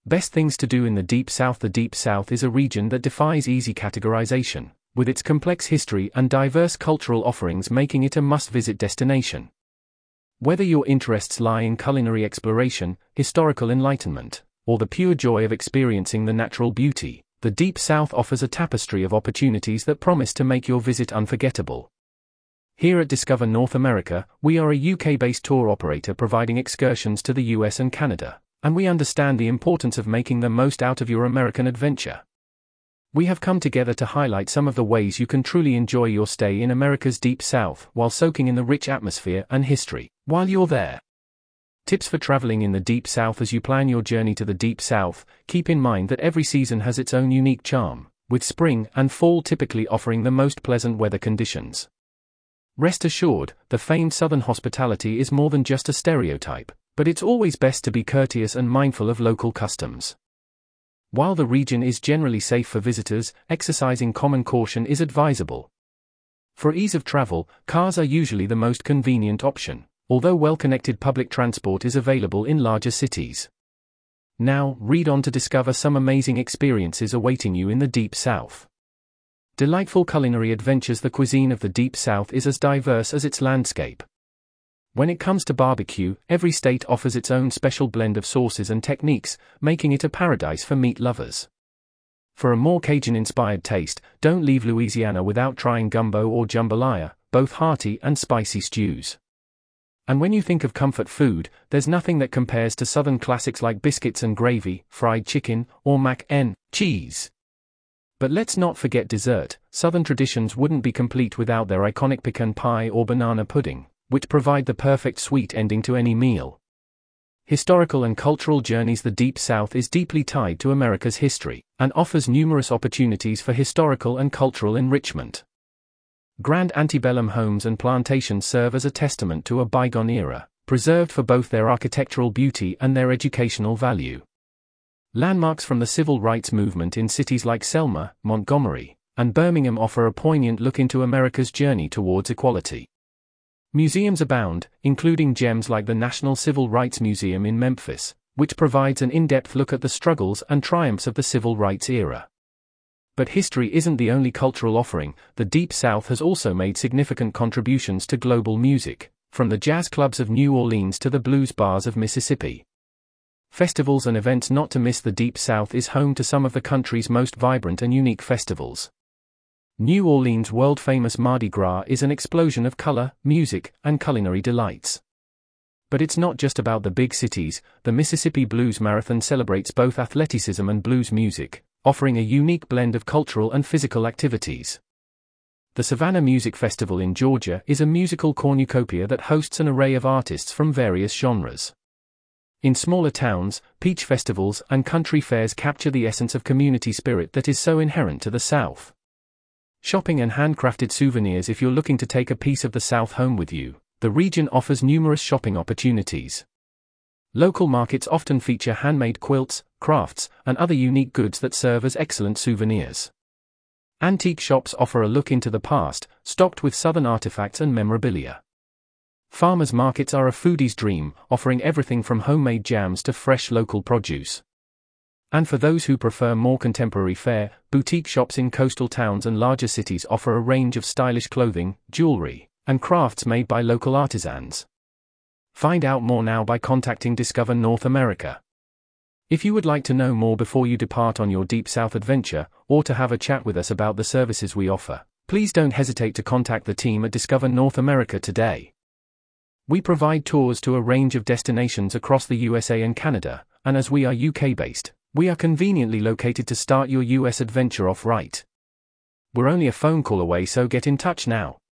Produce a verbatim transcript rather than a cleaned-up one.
Best things to do in the Deep South. The Deep South is a region that defies easy categorization, with its complex history and diverse cultural offerings making it a must-visit destination. Whether your interests lie in culinary exploration, historical enlightenment, or the pure joy of experiencing the natural beauty, the Deep South offers a tapestry of opportunities that promise to make your visit unforgettable. Here at Discover North America, we are a U K-based tour operator providing excursions to the U S and Canada, and we understand the importance of making the most out of your American adventure. We have come together to highlight some of the ways you can truly enjoy your stay in America's Deep South while soaking in the rich atmosphere and history while you're there. Tips for traveling in the Deep South. As you plan your journey to the Deep South, keep in mind that every season has its own unique charm, with spring and fall typically offering the most pleasant weather conditions. Rest assured, the famed Southern hospitality is more than just a stereotype, but it's always best to be courteous and mindful of local customs. While the region is generally safe for visitors, exercising common caution is advisable. For ease of travel, cars are usually the most convenient option, although well-connected public transport is available in larger cities. Now, read on to discover some amazing experiences awaiting you in the Deep South. Delightful culinary adventures. The cuisine of the Deep South is as diverse as its landscape. When it comes to barbecue, every state offers its own special blend of sauces and techniques, making it a paradise for meat lovers. For a more Cajun-inspired taste, don't leave Louisiana without trying gumbo or jambalaya, both hearty and spicy stews. And when you think of comfort food, there's nothing that compares to Southern classics like biscuits and gravy, fried chicken, or mac and cheese. But let's not forget dessert. Southern traditions wouldn't be complete without their iconic pecan pie or banana pudding, which provide the perfect sweet ending to any meal. Historical and cultural journeys. The Deep South is deeply tied to America's history, and offers numerous opportunities for historical and cultural enrichment. Grand antebellum homes and plantations serve as a testament to a bygone era, preserved for both their architectural beauty and their educational value. Landmarks from the civil rights movement in cities like Selma, Montgomery, and Birmingham offer a poignant look into America's journey towards equality. Museums abound, including gems like the National Civil Rights Museum in Memphis, which provides an in-depth look at the struggles and triumphs of the civil rights era. But history isn't the only cultural offering. The Deep South has also made significant contributions to global music, from the jazz clubs of New Orleans to the blues bars of Mississippi. Festivals and events not to miss. The Deep South is home to some of the country's most vibrant and unique festivals. New Orleans' world-famous Mardi Gras is an explosion of color, music, and culinary delights. But it's not just about the big cities. The Mississippi Blues Marathon celebrates both athleticism and blues music, offering a unique blend of cultural and physical activities. The Savannah Music Festival in Georgia is a musical cornucopia that hosts an array of artists from various genres. In smaller towns, peach festivals and country fairs capture the essence of community spirit that is so inherent to the South. Shopping and handcrafted souvenirs. If you're looking to take a piece of the South home with you, the region offers numerous shopping opportunities. Local markets often feature handmade quilts, crafts, and other unique goods that serve as excellent souvenirs. Antique shops offer a look into the past, stocked with Southern artifacts and memorabilia. Farmers markets are a foodie's dream, offering everything from homemade jams to fresh local produce. And for those who prefer more contemporary fare, boutique shops in coastal towns and larger cities offer a range of stylish clothing, jewelry, and crafts made by local artisans. Find out more now by contacting Discover North America. If you would like to know more before you depart on your Deep South adventure, or to have a chat with us about the services we offer, please don't hesitate to contact the team at Discover North America today. We provide tours to a range of destinations across the U S A and Canada, and as we are U K-based, we are conveniently located to start your U S adventure off right. We're only a phone call away, so get in touch now.